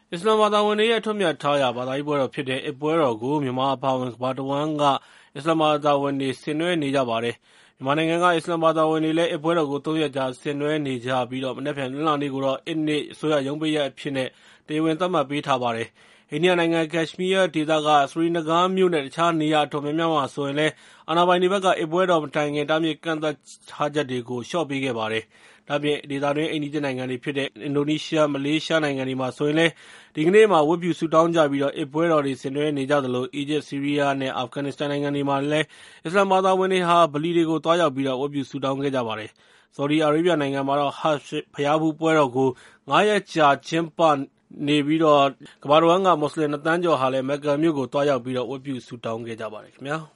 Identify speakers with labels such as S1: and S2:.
S1: အစ္စလာမ်ဘာသာဝင်တွေရဲ့အထွတ်အမြတ်ထားရာဘာသာရေးပွဲတော်ဖြစ်တဲ့ အစ်ပွဲတော်ကိုမြန်မာအပါအဝင်ကမ္ဘာတဝန်းကအစ္စလာမ်ဘာသာဝင်တွေဆင်နွှဲနေကြပါတယ်။မြန်မာနိုင်ငံကအစ္စလာမ်ဘာသာဝင်တွေလည်းအစ်ပွဲတော်ကို၃ ရက်ကြာဆင်နွှဲနေကြပြီးမနက်ဖြန်တနင်္လာနေ့ကိုတော့အစ်နေ့အစိုးရရုံးပိတ်ရက်အဖြစ်နဲ့တရားဝင်သတ်မှတ်ပေးထားပါတယ်။အိန္ဒိယနိုင်ငံကက်ရှ်မီးယားဒေသကစရီနဂါးမြို့နဲ့တခြားနေရာအတော်များများမှာဆိုရင်လည်းအာဏာပိုင်တွေဘက်က အစ်ပွဲတော်မတိုင်ခင်တားမြစ်ကန့်သတ်ထားချက်တွေကိုလျှော့ပေးခဲ့ပါတယ်။ဒါ့အပြင်ဒေသတွင်းအိမ်နီးချင်းနိုင်ငံတွေဖြစ်တဲ့အင်ဒိုနီးရှား၊မလေးရှားနိုင်ငံတွေမှာဆိုရင်လည်းဒီကနေ့မှာဝတ်ပြုဆုတောင်းကြပြီးအစ်ပွဲတော်တွေဆင်နွှဲနေကြသလိုအီဂျစ်၊ဆီးရီးယားနဲ့အာဖဂန်နစ္စတန်နိုင်ငံတွေမှာလည်းအစ္စလာမ်ဘာသာဝင်တွေဟာဗလီတွေကိုသွားရောက်ပြီးဝတ်ပြုဆုတောင်းခဲ့ကြပါတယ်။ဆော်ဒီအာရေးဗျနိုင်ငံမှာတော့ Hajj ဘုရားဖူးပွဲတော်ကို၅ ရက်ကြာကျင်းပနေပြီးကမ္ဘာတဝန်းကမွတ်စလင် 2 သန်းကျော်ဟာလည်းမက္ကာမြို့ကိုသွားရောက်ပြီးဝတ်ပြုဆုတောင်းခဲ့ကြပါတယ်ခင်ဗျာ။